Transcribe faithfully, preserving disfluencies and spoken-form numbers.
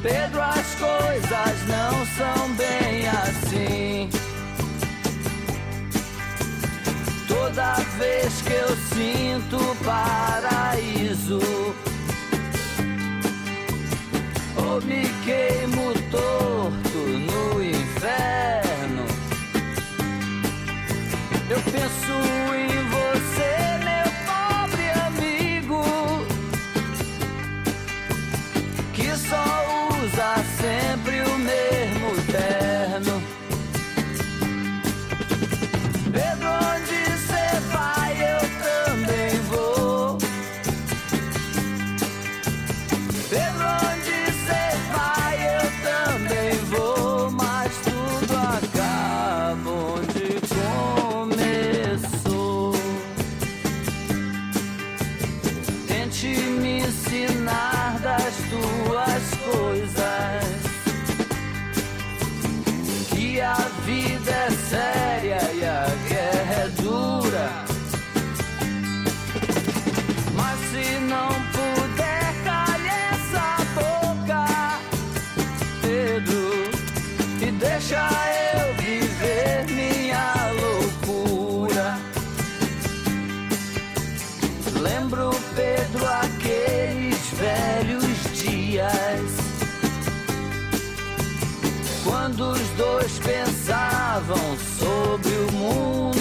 Pedro, as coisas não são bem assim. Toda vez que eu sinto paraíso, ou me queimo torto no inferno, eu penso em você, meu pobre amigo, que só usa sempre o mesmo terno. Pedro, onde cê vai, eu também vou. Pedro, onde cê vai, eu também vou. Mas tudo acaba onde começou. Tente me ensinar das tuas coisas, que a vida é séria e a guerra é dura. Mas se não puder, calhe essa boca, Pedro, e deixa eu viver minha loucura. Lembro, Pedro, aqueles velhos dias, quando os dois pensavam sobre o mundo.